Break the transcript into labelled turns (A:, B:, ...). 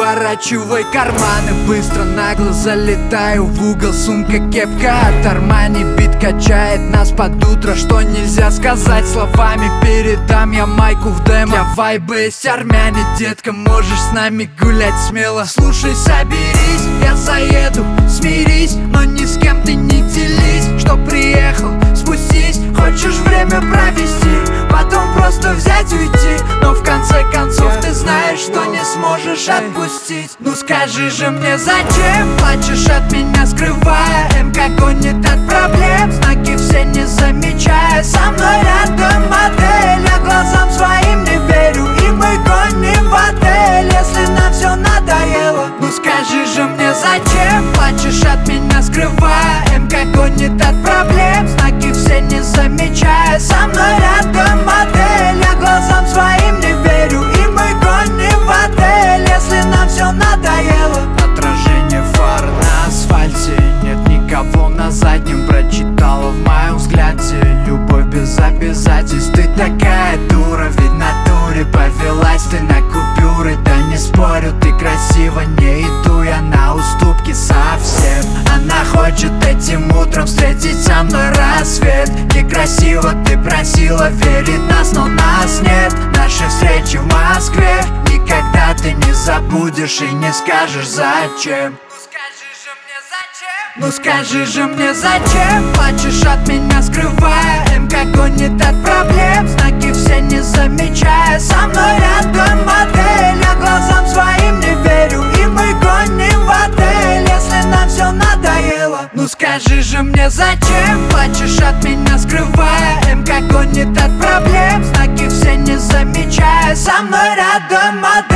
A: выворачивай карманы. Быстро нагло залетаю в угол, сумка, кепка от Армани. Бит качает нас под утро, что нельзя сказать словами. Передам я майку в демо, я вайбы есть армяне. Детка, можешь с нами гулять смело. Слушай, соберись, я заеду, смирись, но ни с кем ты не делись. Что приехал, спустись, хочешь время провести, потом просто взять уйти. Но в конце концов ты знаешь, что не сможешь отпустить. Ну скажи же мне, зачем плачешь от меня, скрывая? МК гонит от проблем, знаки все не замечая. Со мной рядом модель, я глазам своим не верю, и мы гоним в отель, если нам все надоело. Ну скажи же мне, зачем плачешь от меня, скрывая? МК гонит от проблем, знаки все не замечая. Со мной рядом модель, я глазам своим не верю, и мы гоним в отель, если нам все надоело. Отражение фар на асфальте, нет никого на заднем. Прочитала в моем взгляде любовь без обязательств. Ты такая дура, ведь в натуре повелась ты на купюры. Да не спорю, ты красива, не иду я на уступки совсем. Она хочет этим утром встретить со мной рассвет. Некрасиво ты просила верить нас, но нас нет. Наши встречи в Москве никогда ты не забудешь и не скажешь зачем. Ну скажи же мне, зачем плачешь от меня, скрывая? МК гонит от проблем, знаки все не замечая. Со мной рядом модель, я глазам своим не верю, и мы гоним в отель, если нам все надоело. Ну скажи же мне, зачем плачешь от меня, скрывая? МК гонит от проблем, знаки все не замечая. Со мной рядом модель.